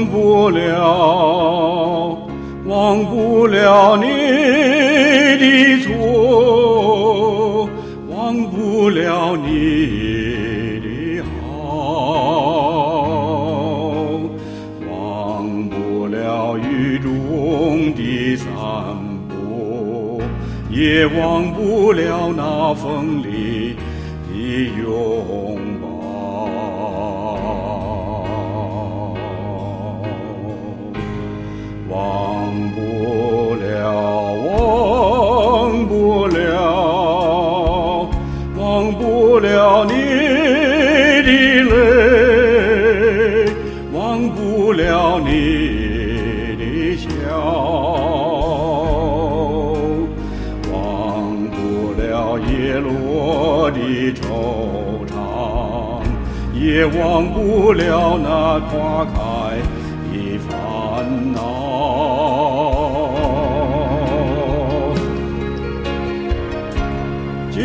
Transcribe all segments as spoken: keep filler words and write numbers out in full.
不了，忘不了你的错，忘不了你的好，忘不了雨中的散步，也忘不了那风里的拥抱。忘不了，忘不了，忘不了你的泪，忘不了你的笑，忘不了叶落的惆怅，也忘不了那花开的烦恼。寂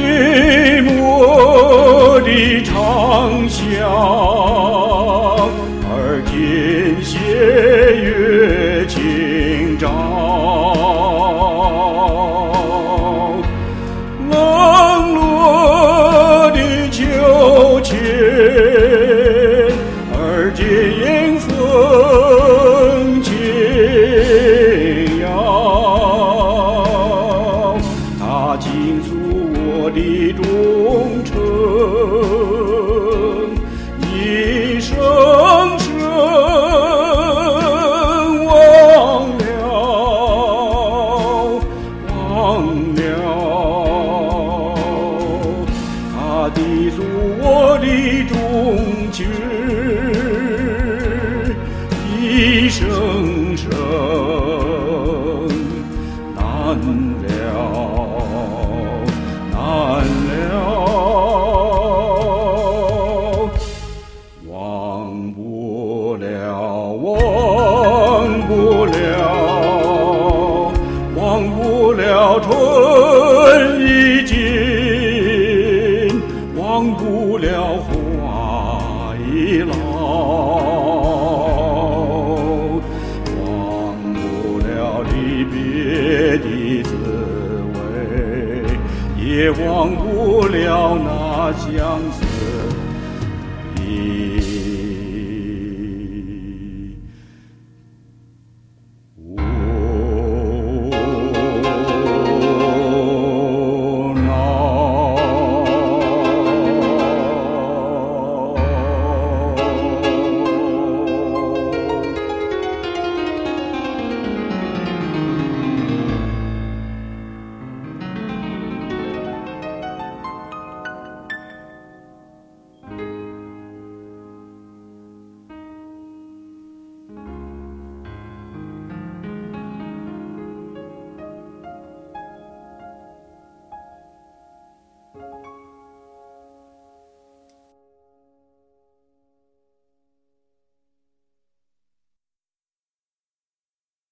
寞的长巷，而今斜月清照，冷落的秋千，而今迎风轻摇，它倾诉我的忠诚，一声声忘了，忘了，它低诉我的忠情，一声